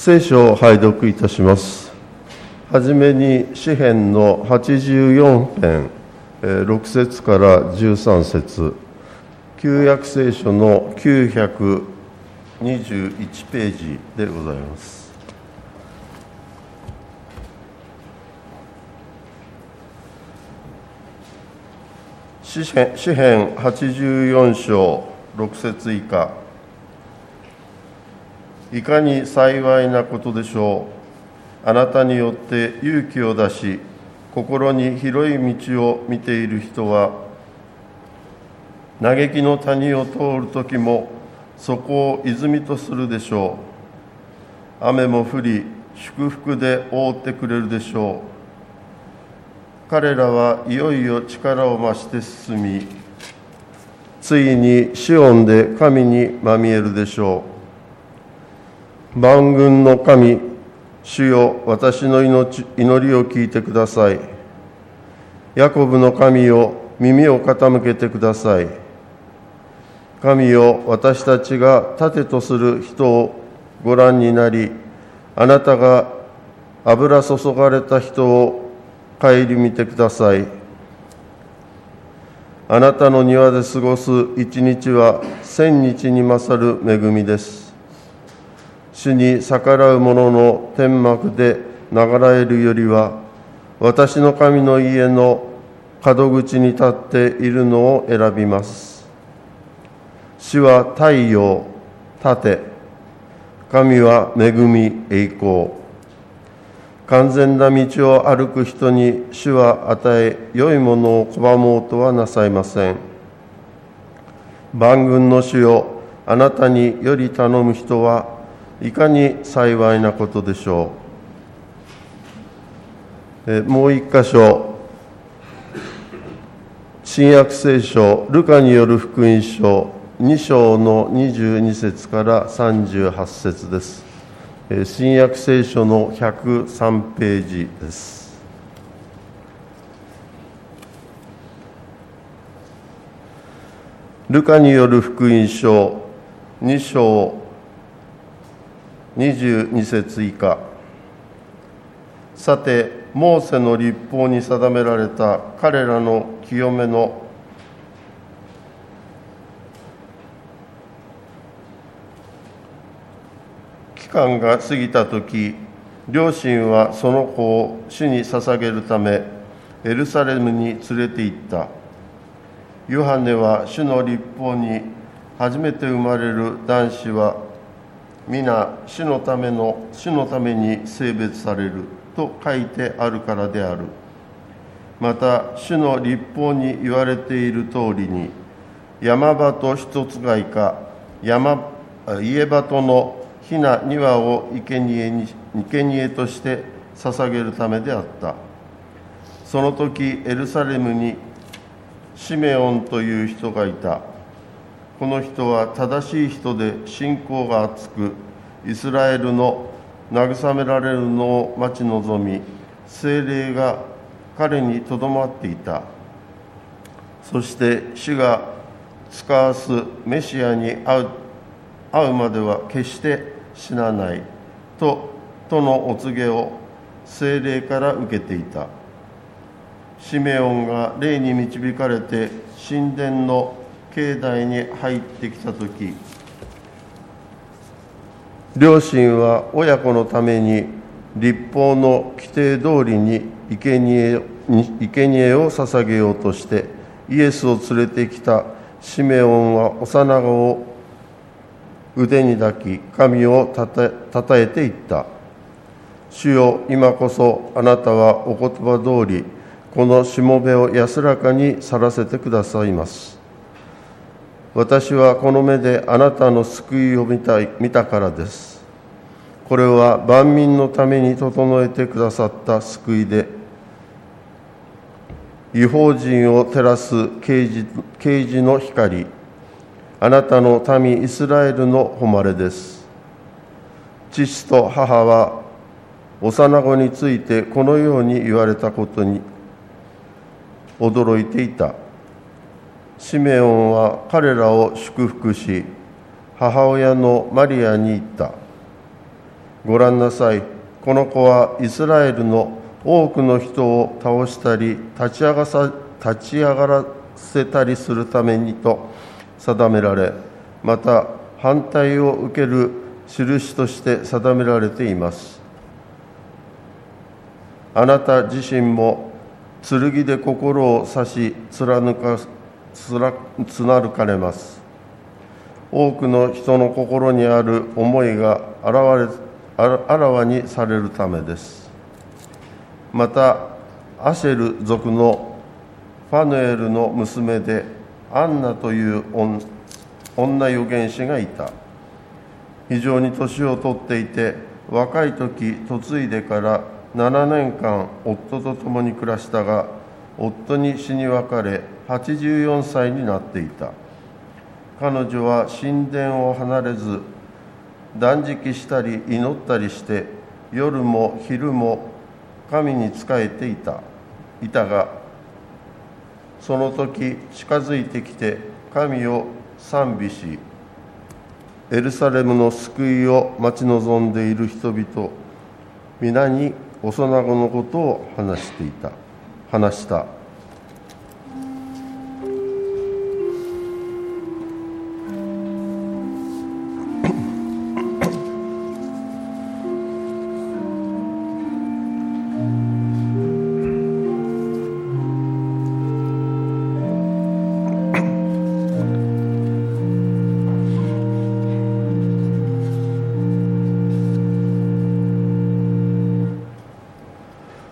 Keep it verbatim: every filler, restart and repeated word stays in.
聖書を拝読いたします。はじめに詩編のはちじゅうよん編ろく節からじゅうさん節、旧約聖書のきゅうひゃくにじゅういちページでございます。詩編、詩編はちじゅうよん章ろく節以下。いかに幸いなことでしょう。あなたによって勇気を出し、心に広い道を見ている人は、嘆きの谷を通るときも、そこを泉とするでしょう。雨も降り、祝福で覆ってくれるでしょう。彼らはいよいよ力を増して進み、ついにシオンで神にまみえるでしょう。万軍の神、主よ、私の命祈りを聞いてください。ヤコブの神よ、耳を傾けてください。神よ、私たちが盾とする人をご覧になり、あなたが油注がれた人を顧みてください。あなたの庭で過ごす一日は千日に勝る恵みです。主に逆らう者の天幕で流れるよりは、私の神の家の門口に立っているのを選びます。主は太陽、盾、神は恵み、栄光。完全な道を歩く人に主は与え、良いものを拒もうとはなさいません。万軍の主よ、あなたにより頼む人はいかに幸いなことでしょう。えもう一箇所、新約聖書ルカによる福音書に章のにじゅうに節からさんじゅうはち節です。新約聖書のひゃくさんページです。ルカによる福音書に章にじゅうに節以下。さて、モーセの律法に定められた彼らの清めの期間が過ぎたとき、両親はその子を主に捧げるためエルサレムに連れて行った。ヨハネは主の律法に初めて生まれる男子は皆主のための主のために聖別されると書いてあるからである。また主の律法に言われている通りに、山鳩一つがいか山家鳩のひなに羽を生贄に生贄として捧げるためであった。その時エルサレムにシメオンという人がいた。この人は正しい人で信仰が厚く、イスラエルの慰められるのを待ち望み、聖霊が彼にとどまっていた。そして主が使わすメシアに会う会うまでは決して死なないととのお告げを聖霊から受けていた。シメオンが霊に導かれて神殿の境内に入ってきたとき、両親は親子のために律法の規定通りに生贄生贄を捧げようとしてイエスを連れてきた。シメオンは幼子を腕に抱き、神をたたたたえていった。主よ、今こそあなたはお言葉通り、このしもべを安らかに去らせてくださいます。私はこの目であなたの救いを見たい、見たからです。これは万民のために整えてくださった救いで、異邦人を照らす啓示、啓示の光、あなたの民イスラエルの誉れです。父と母は幼子についてこのように言われたことに驚いていた。シメオンは彼らを祝福し、母親のマリアに言った。 ご覧なさい、この子はイスラエルの多くの人を倒したり立ち上がさ立ち上がらせたりするためにと定められ、また反対を受ける印として定められています。あなた自身も剣で心を刺し貫かつらつなるかれます。多くの人の心にある思いがあらわれあらあらわにされるためです。またアシェル族のファヌエルの娘でアンナという女預言師がいた。非常に年を取っていて、若い時嫁いでからななねんかん夫と共に暮らしたが、夫に死に別れはちじゅうよんさいになっていた。彼女は神殿を離れず、断食したり祈ったりして、夜も昼も神に仕えていたいたが、その時近づいてきて神を賛美し、エルサレムの救いを待ち望んでいる人々皆に幼子のことを話していた話した